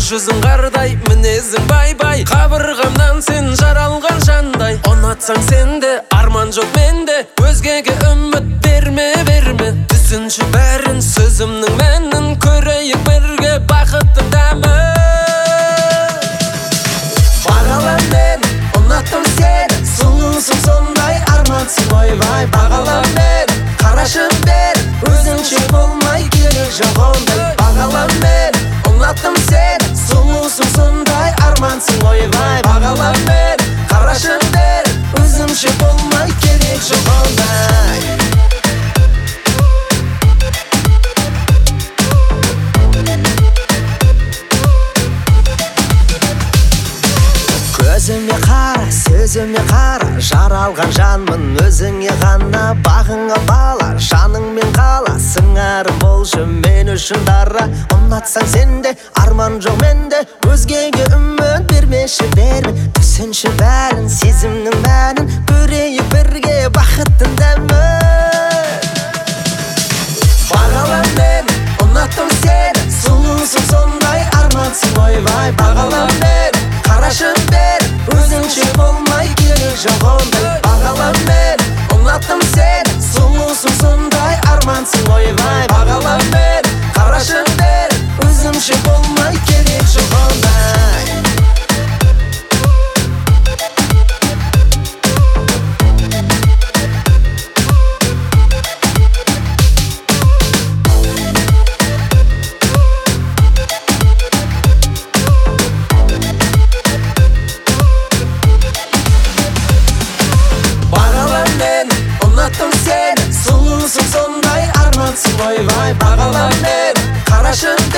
жүзің қардай, мінезің бай-бай. Қабырғамнан сен жаралған жандай. Ұнатсаң сенде, арман жоқ менде. Өзгеге үміт берме. Түсінші бәрін, сөзімнің мәнін. Көрейік бірге бақыттың дәмін. Бағалам мен, ұнаттым сені. Сұлусың сондай, армансың ойбай. Бағалам мен, қарашым бер, өзіңше болмай керек жоқ ондай. Бағалам мен, ұнаттым сені. Сұлусың сондай, армансың ойбай. Бағалам мен, қарашым бер, өзіңше болмай керек жоқ ондай. Көзіме қара, сөзіме қара, жаралған жанмын өзіңе ғана. Бағыңа бала, жаныңмен қала, сыңарым болшы мен үшін дара. Ұнатсаң сенде, арман жоқ менде, өзгеге үміт бермеші берме. Түсінші бәрін, сезімнің мәнін, көрейік бірге бақыттың дәмін. Бағалам мен, ұнаттым сені, сұлусың сондай, армансың ойбай. Бағалам мен, қарашым бер, өзіңше болмай керек жоқ ондай. Бағалам мен, ұнаттым сені, сұлусың сондай, армансың ойбай. Бағалам мен, қарашым бер, өзіңше болмай керек жоқ ондай. Ұнаттым сені, сұлусың сондай, армансың ойбай. Бағалам мен, қарашым